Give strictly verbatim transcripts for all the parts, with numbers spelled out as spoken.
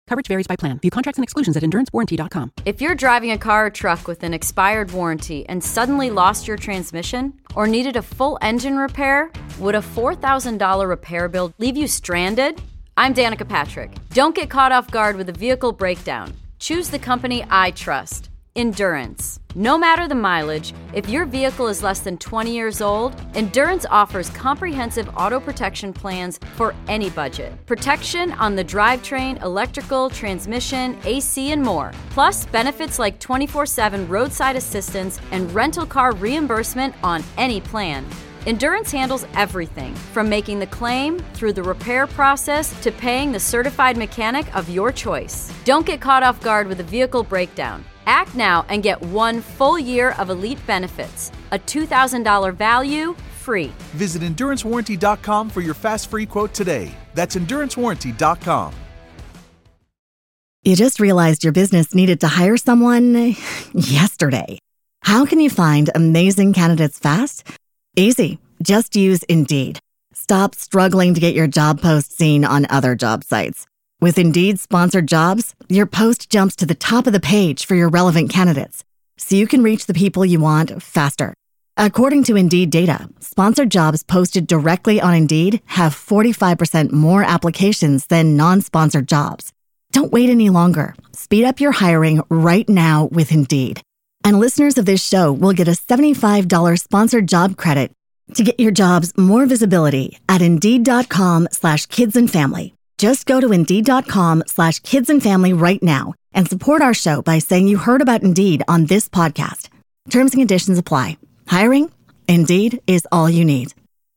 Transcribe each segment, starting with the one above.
Coverage varies by plan. View contracts and exclusions at endurance warranty dot com. If you're driving a car or truck with an expired warranty and suddenly lost your transmission or needed a full engine repair, would a four thousand dollars repair bill leave you stranded? I'm Danica Patrick. Don't get caught off guard with a vehicle breakdown. Choose the company I trust. Endurance. No matter the mileage, if your vehicle is less than twenty years old, Endurance offers comprehensive auto protection plans for any budget. Protection on the drivetrain, electrical, transmission, A C, and more. Plus, benefits like twenty-four seven roadside assistance and rental car reimbursement on any plan. Endurance handles everything, from making the claim, through the repair process, to paying the certified mechanic of your choice. Don't get caught off guard with a vehicle breakdown. Act now and get one full year of elite benefits. A two thousand dollars value, free. Visit endurance warranty dot com for your fast free quote today. That's endurance warranty dot com. You just realized your business needed to hire someone yesterday. How can you find amazing candidates fast? Easy. Just use Indeed. Stop struggling to get your job post seen on other job sites. With Indeed sponsored jobs, your post jumps to the top of the page for your relevant candidates, so you can reach the people you want faster. According to Indeed data, sponsored jobs posted directly on Indeed have forty-five percent more applications than non-sponsored jobs. Don't wait any longer. Speed up your hiring right now with Indeed. And listeners of this show will get a seventy-five dollars sponsored job credit to get your jobs more visibility at Indeed.com slash kids and family. Just go to Indeed.com slash kids and family right now and support our show by saying you heard about Indeed on this podcast. Terms and conditions apply. Hiring? Indeed is all you need.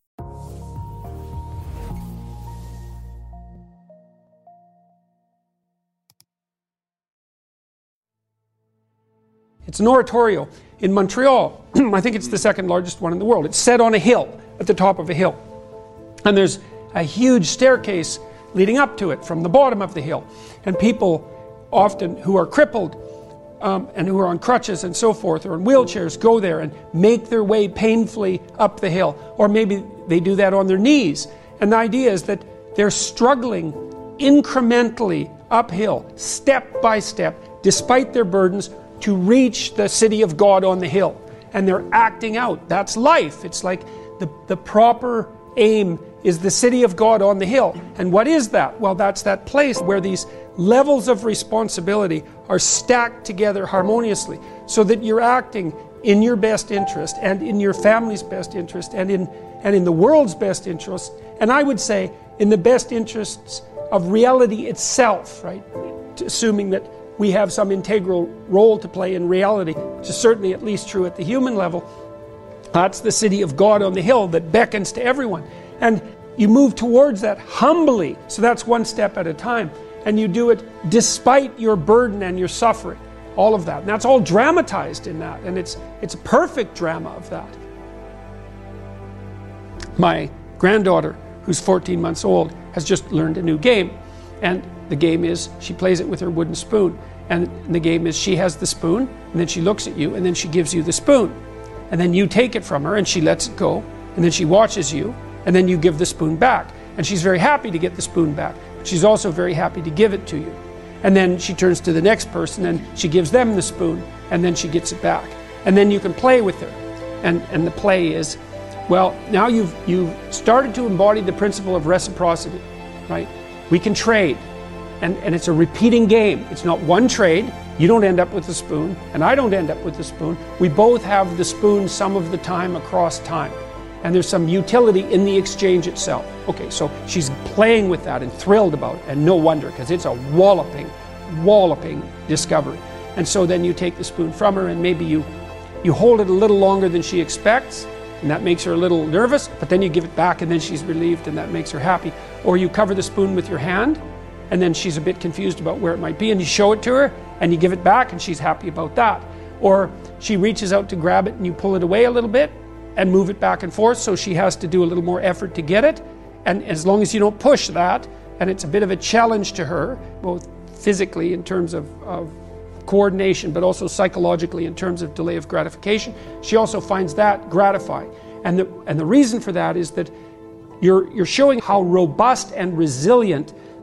It's an oratorio in Montreal. I think it's the second largest one in the world. It's set on a hill, at the top of a hill. And there's a huge staircase leading up to it from the bottom of the hill. And people often who are crippled um, and who are on crutches and so forth, or in wheelchairs, go there and make their way painfully up the hill. Or maybe they do that on their knees. And the idea is that they're struggling incrementally uphill, step by step, despite their burdens, to reach the city of God on the hill. And they're acting out. That's life. It's like the, the proper aim is the city of God on the hill. And what is that? Well, that's that place where these levels of responsibility are stacked together harmoniously, so that you're acting in your best interest and in your family's best interest and in and in the world's best interest, and I would say in the best interests of reality itself, right? Assuming that we have some integral role to play in reality, which is certainly at least true at the human level. That's the city of God on the hill that beckons to everyone. And you move towards that humbly, so that's one step at a time. And you do it despite your burden and your suffering, all of that. And that's all dramatized in that, and it's it's a perfect drama of that. My granddaughter, who's fourteen months old, has just learned a new game. And the game is, she plays it with her wooden spoon. And the game is, she has the spoon, and then she looks at you, and then she gives you the spoon. And then you take it from her, and she lets it go, and then she watches you, and then you give the spoon back. And she's very happy to get the spoon back, but she's also very happy to give it to you. And then she turns to the next person, and she gives them the spoon, and then she gets it back. And then you can play with her. And, and the play is, well, now you've, you've started to embody the principle of reciprocity, right? We can trade, and, and it's a repeating game. It's not one trade. You don't end up with the spoon, and I don't end up with the spoon. We both have the spoon some of the time across time. And there's some utility in the exchange itself. Okay, so she's playing with that and thrilled about it, and no wonder, because it's a walloping, walloping discovery. And so then you take the spoon from her, and maybe you, you hold it a little longer than she expects, and that makes her a little nervous, but then you give it back, and then she's relieved, and that makes her happy. Or you cover the spoon with your hand, and then she's a bit confused about where it might be, and you show it to her, and you give it back, and she's happy about that. Or she reaches out to grab it, and you pull it away a little bit, and move it back and forth, so she has to do a little more effort to get it. And as long as you don't push that, and it's a bit of a challenge to her, both physically in terms of, of coordination, but also psychologically in terms of delay of gratification, she also finds that gratifying. And the, and the reason for that is that you're, you're showing how robust and resilient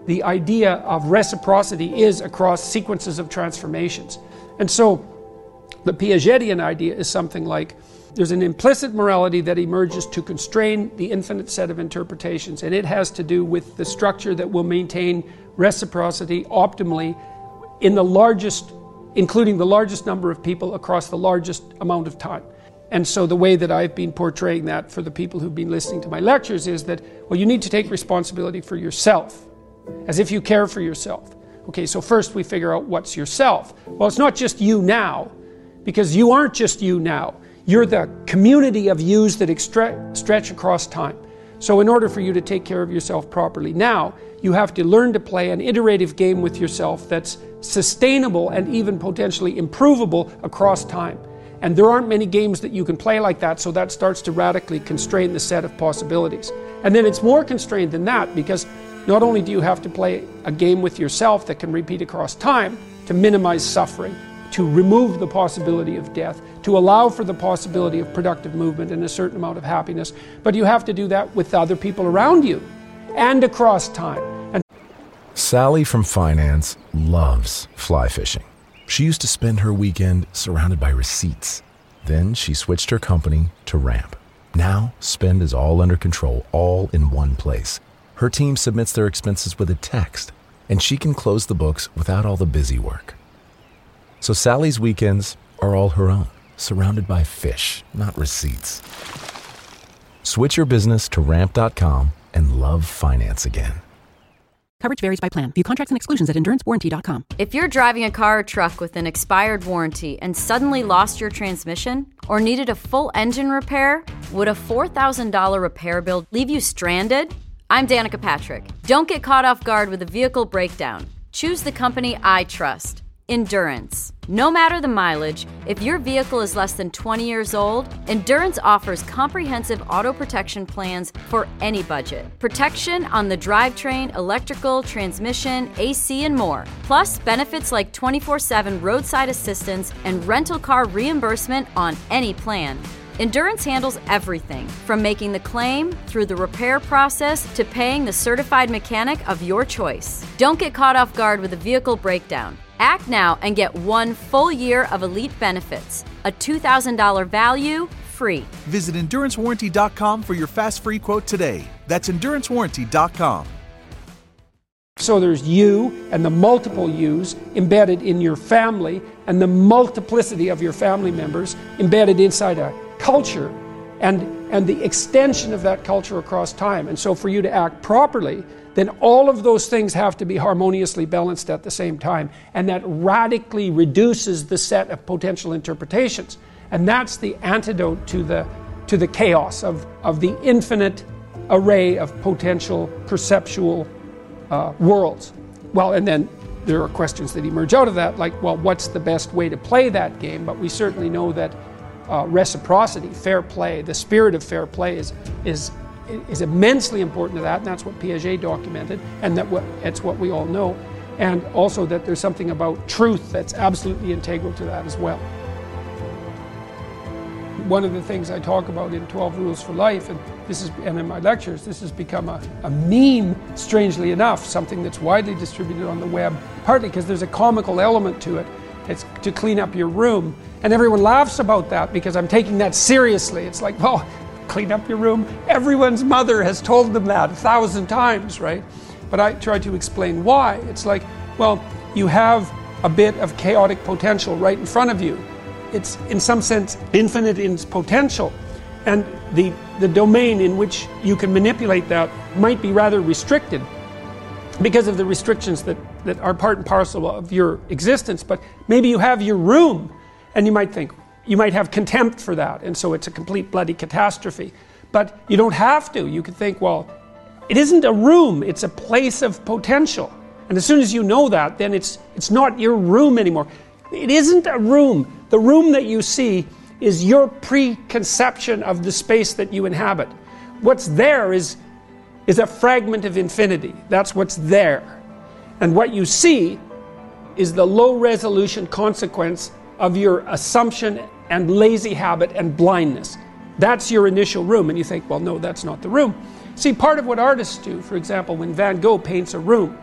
the idea of reciprocity is across sequences of transformations. And so the Piagetian idea is something like there's an implicit morality that emerges to constrain the infinite set of interpretations, and it has to do with the structure that will maintain reciprocity optimally in the largest, including the largest number of people across the largest amount of time. And so the way that I've been portraying that for the people who've been listening to my lectures is that, well, you need to take responsibility for yourself, as if you care for yourself. Okay, so first we figure out what's yourself. Well, it's not just you now, because you aren't just you now. You're the community of yous that extre- stretch across time. So in order for you to take care of yourself properly now, you have to learn to play an iterative game with yourself that's sustainable and even potentially improvable across time. And there aren't many games that you can play like that, so that starts to radically constrain the set of possibilities. And then it's more constrained than that, because not only do you have to play a game with yourself that can repeat across time to minimize suffering, to remove the possibility of death, to allow for the possibility of productive movement and a certain amount of happiness, but you have to do that with other people around you and across time. And Sally from finance loves fly fishing. She used to spend her weekend surrounded by receipts. Then she switched her company to Ramp. Now, spend is all under control, all in one place. Her team submits their expenses with a text, and she can close the books without all the busy work. So Sally's weekends are all her own, surrounded by fish, not receipts. Switch your business to ramp dot com and love finance again. Coverage varies by plan. View contracts and exclusions at endurance warranty dot com. If you're driving a car or truck with an expired warranty and suddenly lost your transmission or needed a full engine repair, would a four thousand dollars repair bill leave you stranded? I'm Danica Patrick. Don't get caught off guard with a vehicle breakdown. Choose the company I trust. Endurance. No matter the mileage, if your vehicle is less than twenty years old, Endurance offers comprehensive auto protection plans for any budget. Protection on the drivetrain, electrical, transmission, A C, and more. Plus, benefits like twenty-four seven roadside assistance and rental car reimbursement on any plan. Endurance handles everything, from making the claim, through the repair process, to paying the certified mechanic of your choice. Don't get caught off guard with a vehicle breakdown. Act now and get one full year of elite benefits. A two thousand dollars value, free. Visit endurance warranty dot com for your fast free quote today. That's endurance warranty dot com. so there's you and the multiple yous embedded in your family and the multiplicity of your family members embedded inside a culture and, and the extension of that culture across time. And so for you to act properly, then all of those things have to be harmoniously balanced at the same time. And that radically reduces the set of potential interpretations. And that's the antidote to the, to the chaos of, of the infinite array of potential perceptual uh, worlds. Well, and then there are questions that emerge out of that, like, well, what's the best way to play that game? But we certainly know that uh, reciprocity, fair play, the spirit of fair play is, is is immensely important to that, and that's what Piaget documented, and that what, it's what we all know, and also that there's something about truth that's absolutely integral to that as well. One of the things I talk about in twelve Rules for Life, and this is, and in my lectures, this has become a, a meme, strangely enough, something that's widely distributed on the web, partly because there's a comical element to it. It's to clean up your room, and everyone laughs about that because I'm taking that seriously. It's like, well, clean up your room. Everyone's mother has told them that a thousand times, right? But I try to explain why. It's like, well, you have a bit of chaotic potential right in front of you. It's in some sense infinite in its potential. And the, the domain in which you can manipulate that might be rather restricted because of the restrictions that, that are part and parcel of your existence. But maybe you have your room and you might think, you might have contempt for that, and so it's a complete bloody catastrophe. But you don't have to. You could think, well, it isn't a room, it's a place of potential. And as soon as you know that, then it's it's not your room anymore. It isn't a room. The room that you see is your preconception of the space that you inhabit. What's there is, is a fragment of infinity. That's what's there. And what you see is the low-resolution consequence of your assumption and lazy habit and blindness. That's your initial room, and you think, well, no, that's not the room. See, part of what artists do, for example, when Van Gogh paints a room,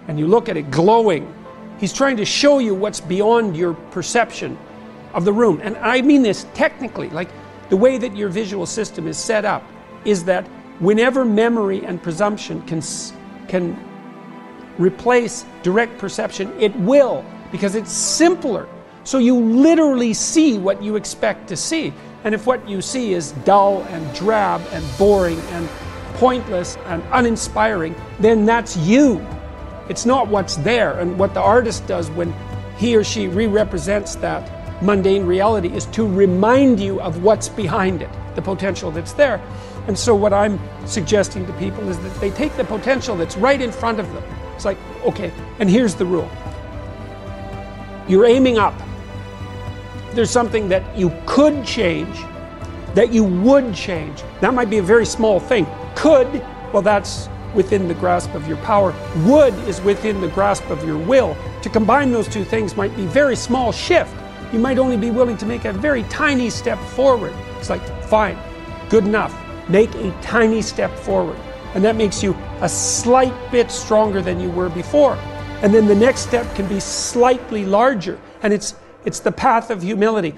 and you look at it glowing, he's trying to show you what's beyond your perception of the room. And I mean this technically, like the way that your visual system is set up is that whenever memory and presumption can, can replace direct perception, it will, because it's simpler. So you literally see what you expect to see. And if what you see is dull and drab and boring and pointless and uninspiring, then that's you. It's not what's there. And what the artist does when he or she re-represents that mundane reality is to remind you of what's behind it, the potential that's there. And so what I'm suggesting to people is that they take the potential that's right in front of them. It's like, okay, and here's the rule. You're aiming up. There's something that you could change, that you would change. That might be a very small thing. Could, well, that's within the grasp of your power. Would is within the grasp of your will. To combine those two things might be a very small shift. You might only be willing to make a very tiny step forward. It's like, fine, good enough. Make a tiny step forward. And that makes you a slight bit stronger than you were before. And then the next step can be slightly larger. And it's, it's the path of humility.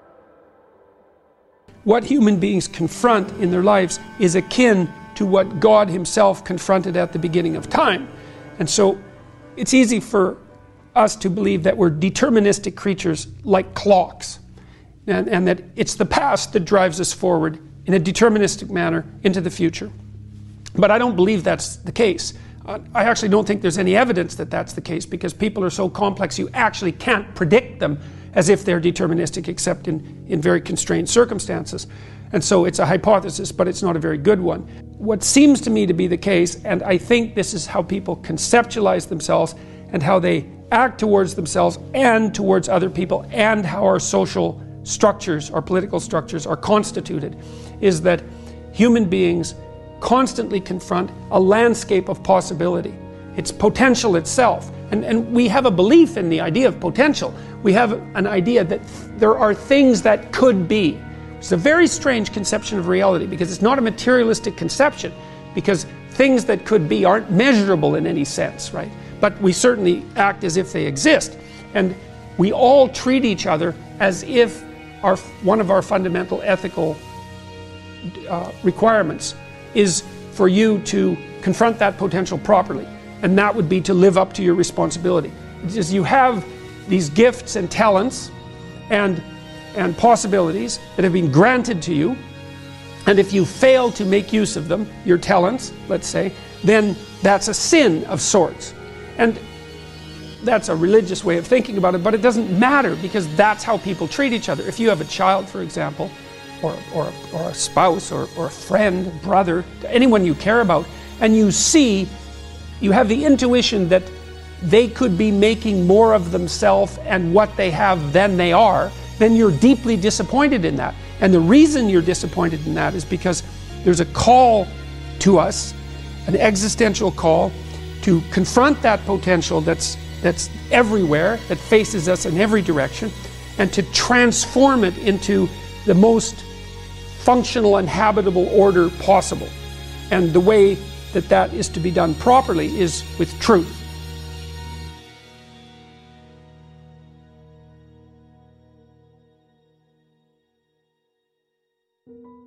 What human beings confront in their lives is akin to what God himself confronted at the beginning of time. And so it's easy for us to believe that we're deterministic creatures like clocks, and, and that it's the past that drives us forward in a deterministic manner into the future. But I don't believe that's the case. Uh, I actually don't think there's any evidence that that's the case, because people are so complex you actually can't predict them as if they're deterministic, except in, in very constrained circumstances. And so it's a hypothesis, but it's not a very good one. What seems to me to be the case, and I think this is how people conceptualize themselves and how they act towards themselves and towards other people, and how our social structures, our political structures are constituted, is that human beings constantly confront a landscape of possibility. It's potential itself. And, and we have a belief in the idea of potential. We have an idea that there are things that could be. It's a very strange conception of reality, because it's not a materialistic conception, because things that could be aren't measurable in any sense, right? But we certainly act as if they exist. And we all treat each other as if our, one of our fundamental ethical uh, requirements is for you to confront that potential properly. And that would be to live up to your responsibility. It's just you have these gifts and talents and, and possibilities that have been granted to you. And if you fail to make use of them, your talents, let's say, then that's a sin of sorts. And that's a religious way of thinking about it, but it doesn't matter, because that's how people treat each other. If you have a child, for example, or, or, or a spouse, or, or a friend, brother, anyone you care about, and you see, you have the intuition that they could be making more of themselves and what they have than they are, then you're deeply disappointed in that. And the reason you're disappointed in that is because there's a call to us, an existential call, to confront that potential that's, that's everywhere, that faces us in every direction, and to transform it into the most functional and habitable order possible. And the way that that is to be done properly is with truth. Thank you.